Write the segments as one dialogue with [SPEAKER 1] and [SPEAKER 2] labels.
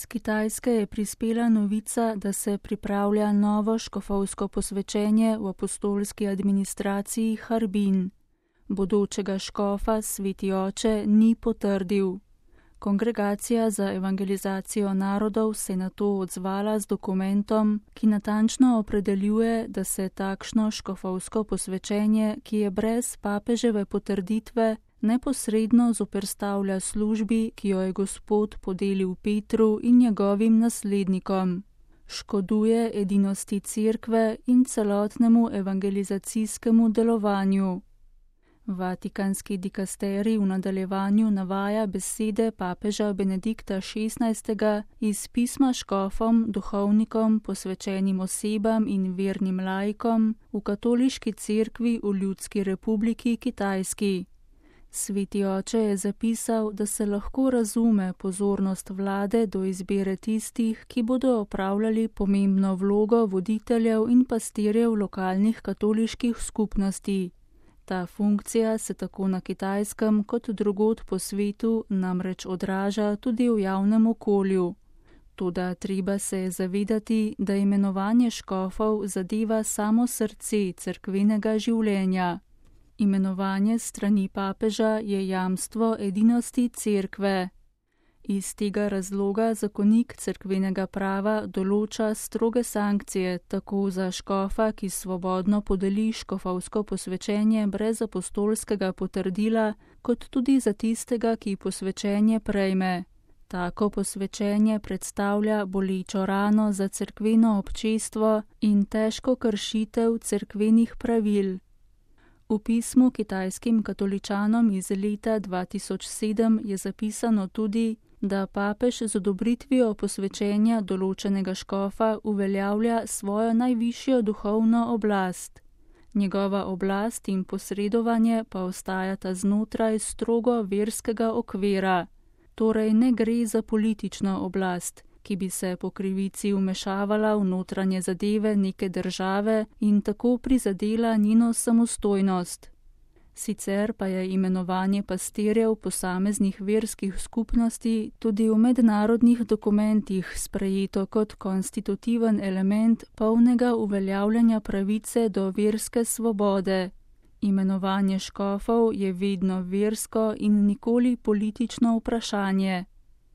[SPEAKER 1] Z Kitajske je prispela novica, da se pripravlja novo škofovsko posvečenje v apostolski administraciji Harbin. Bodočega škofa sveti oče ni potrdil. Kongregacija za evangelizacijo narodov se je na to odzvala z dokumentom, ki natančno opredeljuje, da se takšno škofovsko posvečenje, ki je brez papeževe potrditve, neposredno zoperstavlja službi, ki jo je Gospod podelil Petru in njegovim naslednikom. Škoduje edinosti cerkve in celotnemu evangelizacijskemu delovanju. Vatikanski dikasterij v nadaljevanju navaja besede papeža Benedikta XVI. Iz pisma škofom, duhovnikom, posvečenim osebam in vernim laikom v katoliški cerkvi v Ljudski republiki Kitajski. Sveti oče je zapisal, da se lahko razume pozornost vlade do izbire tistih, ki bodo opravljali pomembno vlogo voditeljev in pastirjev lokalnih katoliških skupnosti. Ta funkcija se tako na Kitajskem kot drugod po svetu namreč odraža tudi v javnem okolju. Toda treba se je zavedati, da imenovanje škofov zadeva samo srce cerkvenega življenja. Imenovanje strani papeža je jamstvo edinosti cerkve. Iz tega razloga zakonik cerkvenega prava določa stroge sankcije tako za škofa, ki svobodno podeli škofovsko posvečenje brez apostolskega potrdila, kot tudi za tistega, ki posvečenje prejme. Tako posvečenje predstavlja bolečo rano za cerkveno občestvo in težko kršitev cerkvenih pravil. V pismu kitajskim katoličanom iz leta 2007 je zapisano tudi, da papež z odobritvijo posvečenja določenega škofa uveljavlja svojo najvišjo duhovno oblast. Njegova oblast in posredovanje pa ostajata znotraj strogo verskega okvira. Torej ne gre za politično oblast, ki bi se po krivici vmešavala v notranje zadeve neke države in tako prizadela njeno samostojnost. Sicer pa je imenovanje pastirjev posameznih verskih skupnosti tudi v mednarodnih dokumentih sprejeto kot konstitutiven element polnega uveljavljanja pravice do verske svobode. Imenovanje škofov je vedno versko in nikoli politično vprašanje.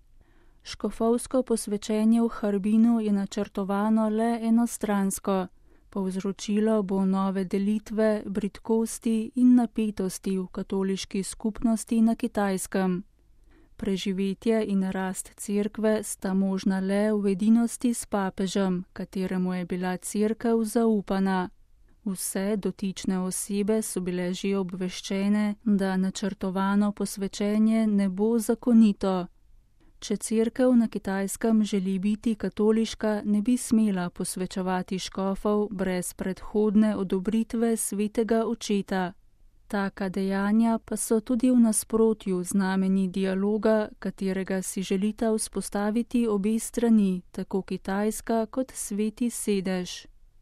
[SPEAKER 1] Škofovsko posvečenje v Harbinu je načrtovano le enostransko. Povzročilo bo nove delitve, bridkosti in napetosti v katoliški skupnosti na Kitajskem. Preživetje in rast cerkve sta možna le v edinosti s papežem, kateremu je bila cerkev zaupana. Vse dotične osebe so bile že obveščene, da načrtovano posvečenje ne bo zakonito. Če cerkev na Kitajskem želi biti katoliška, ne bi smela posvečevati škofov brez predhodne odobritve svetega očeta. Taka dejanja pa so tudi v nasprotju z nameni dialoga, katerega si želita vzpostaviti obe strani, tako Kitajska kot Sveti sedež.